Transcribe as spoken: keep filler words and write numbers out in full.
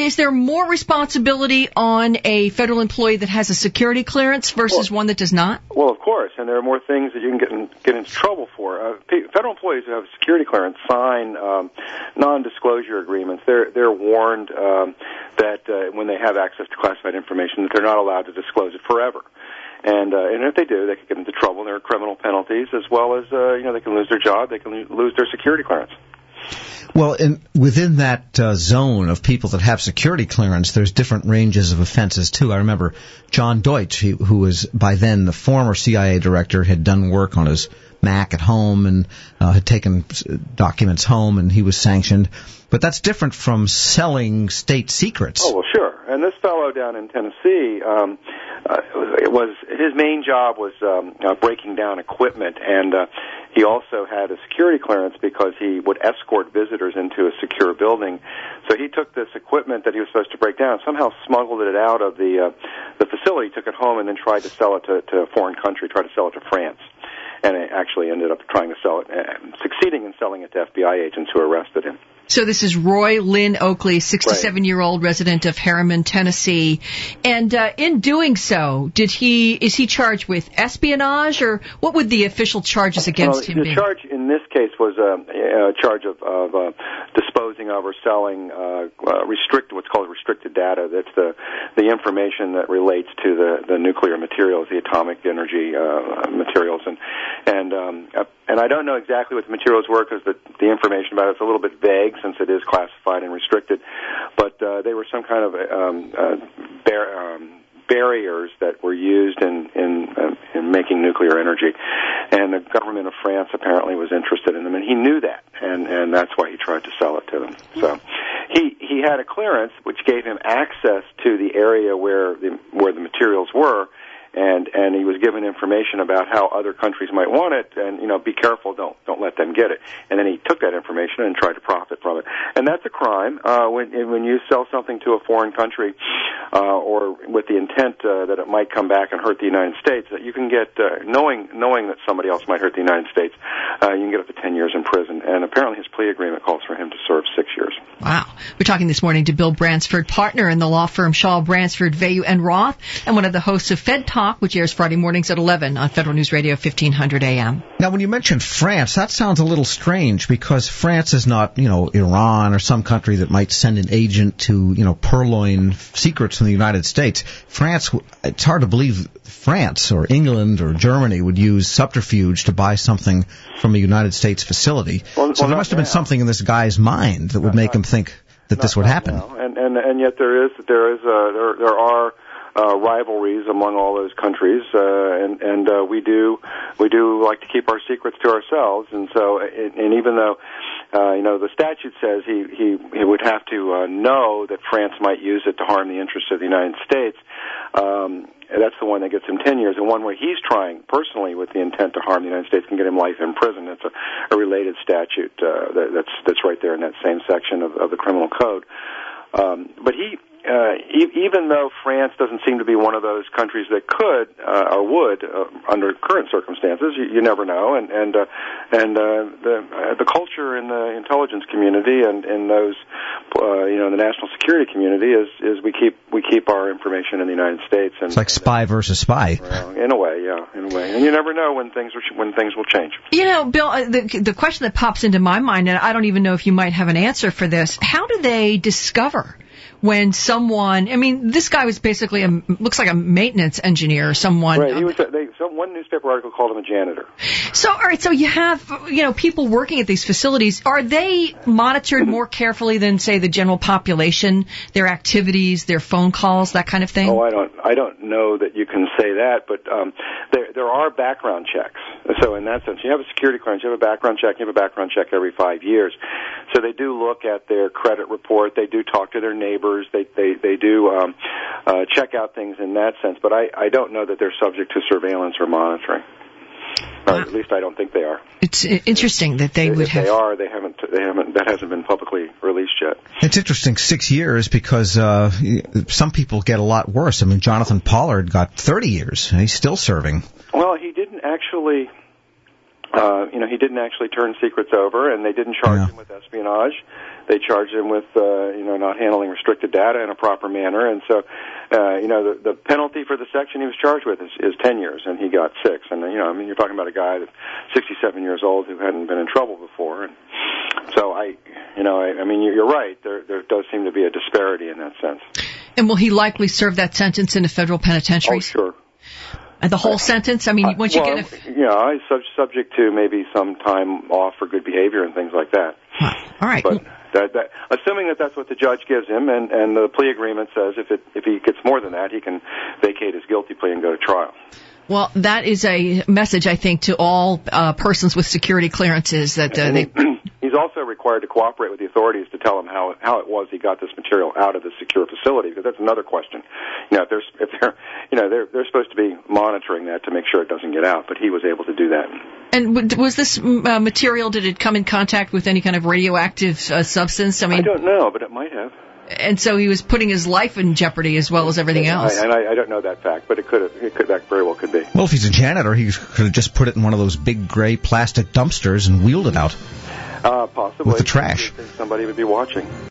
is there more responsibility on a federal employee that has a security clearance versus well, one that does not? Well, of course, and there are more things that you can get in, get into trouble for. Uh, federal employees who have security clearance sign um, non-disclosure agreements. They're they're warned um, that uh, when they have access to classified information, that they're not allowed to disclose it forever. And uh, and if they do, they could get into trouble. There are criminal penalties, as well as uh, you know they can lose their job, they can lose their security clearance. Well, in, within that uh, zone of people that have security clearance, there's different ranges of offenses, too. I remember John Deutsch, he, who was by then the former C I A director, had done work on his Mac at home and uh, had taken documents home, and he was sanctioned. But that's different from selling state secrets. Oh, well, sure. And this fellow down in Tennessee, um, uh, it was his main job was um, uh, breaking down equipment, and uh, he also had a security clearance because he would escort visitors into a secure building. So he took this equipment that he was supposed to break down, somehow smuggled it out of the uh, the facility, took it home, and then tried to sell it to, to a foreign country, tried to sell it to France. And it actually ended up trying to sell it, uh, succeeding in selling it to F B I agents who arrested him. So this is Roy Lynn Oakley, sixty-seven-year-old resident of Harriman, Tennessee. And uh, in doing so, did he is he charged with espionage, or what would the official charges against well, him the be? The charge in this case was a, a charge of, of uh, disposing of or selling uh, uh, restricted, what's called restricted data. That's the the information that relates to the, the nuclear materials, the atomic energy uh, materials, and and um, and I don't know exactly what the materials were because the the information about it's a little bit vague, since it is classified and restricted, but uh, they were some kind of um, uh, bar- um, barriers that were used in in, uh, in making nuclear energy, and the government of France apparently was interested in them, and he knew that, and, and that's why he tried to sell it to them. So he he had a clearance which gave him access to the area where the where the materials were. And and he was given information about how other countries might want it, and you know, be careful, don't don't let them get it. And then he took that information and tried to profit from it, and that's a crime uh, when when you sell something to a foreign country, uh, or with the intent uh, that it might come back and hurt the United States. That you can get uh, knowing knowing that somebody else might hurt the United States, uh, you can get up to ten years in prison. And apparently, his plea agreement calls for him to serve six years. Wow, we're talking this morning to Bill Bransford, partner in the law firm Shaw Bransford, Vayu and Roth, and one of the hosts of Fed Talk, which airs Friday mornings at eleven on Federal News Radio fifteen hundred A M. Now, when you mentioned France, that sounds a little strange because France is not, you know, Iran or some country that might send an agent to, you know, purloin secrets from the United States. France, it's hard to believe France or England or Germany would use subterfuge to buy something from a United States facility. Well, so well, there must have been now. something in this guy's mind that would make him think that not, this would happen. Now. And, and and yet there is there is a, there there are. Uh, rivalries among all those countries, uh, and and uh, we do we do like to keep our secrets to ourselves, and so and, and even though uh, you know the statute says he he, he would have to uh, know that France might use it to harm the interests of the United States. Um, that's the one that gets him ten years, and one where he's trying personally with the intent to harm the United States can get him life in prison. It's a, a related statute uh, that, that's that's right there in that same section of, of the criminal code. Um, but he. Uh, e- even though France doesn't seem to be one of those countries that could uh, or would, uh, under current circumstances, you, you never know, and and uh, and uh, the uh, the culture in the intelligence community and in those, uh, you know, the national security community is is we keep we keep our information in the United States. And it's like spy versus spy. Well, in a way, yeah, in a way, and you never know when things are, when things will change. You know, Bill, uh, the the question that pops into my mind, and I don't even know if you might have an answer for this: how do they discover when someone, I mean, this guy was basically a, looks like a maintenance engineer or someone. Right, he was, they, some, one newspaper article called him a janitor. So, all right, so you have, you know, people working at these facilities. Are they monitored more carefully than, say, the general population, their activities, their phone calls, that kind of thing? Oh, I don't, I don't know that you can say that, but um, there, there are background checks. So in that sense, you have a security clearance, you have a background check, you have a background check every five years. So they do look at their credit report, they do talk to their neighbors, they they, they do um, uh, check out things in that sense, but I, I don't know that they're subject to surveillance or monitoring. Or at least I don't think they are. It's interesting that they if would if have. They are. They haven't. They haven't. That hasn't been publicly released yet. It's interesting, six years, because uh, some people get a lot worse. I mean, Jonathan Pollard got thirty years, and he's still serving. Well, he didn't actually. uh, you know, he didn't actually turn secrets over, and they didn't charge Yeah. him with espionage. They charged him with, uh, you know, not handling restricted data in a proper manner, and so, uh, you know, the, the penalty for the section he was charged with is, is ten years, and he got six. And, you know, I mean, you're talking about a guy that's sixty-seven years old who hadn't been in trouble before, and so I, you know, I, I mean, you're right. There, there does seem to be a disparity in that sense. And will he likely serve that sentence in a federal penitentiary? Oh, sure. And the whole sentence? I mean, once you well, get a... you know, I sub- subject to maybe some time off for good behavior and things like that. All right. But that, that, assuming that that's what the judge gives him, and, and the plea agreement says if it if he gets more than that, he can vacate his guilty plea and go to trial. Well, that is a message, I think, to all uh, persons with security clearances that uh, they... He's also required to cooperate with the authorities to tell him how how it was he got this material out of the secure facility, because that's another question. You know, if they're if they're you know they're they're supposed to be monitoring that to make sure it doesn't get out, but he was able to do that. And was this uh, material, did it come in contact with any kind of radioactive uh, substance? I mean, I don't know, but it might have. And so he was putting his life in jeopardy as well as everything else. I, and I, I don't know that fact, but it could have, it could that very well could be. Well, if he's a janitor, he could have just put it in one of those big gray plastic dumpsters and wheeled it out. Uh, possibly. With the trash. Somebody would be watching.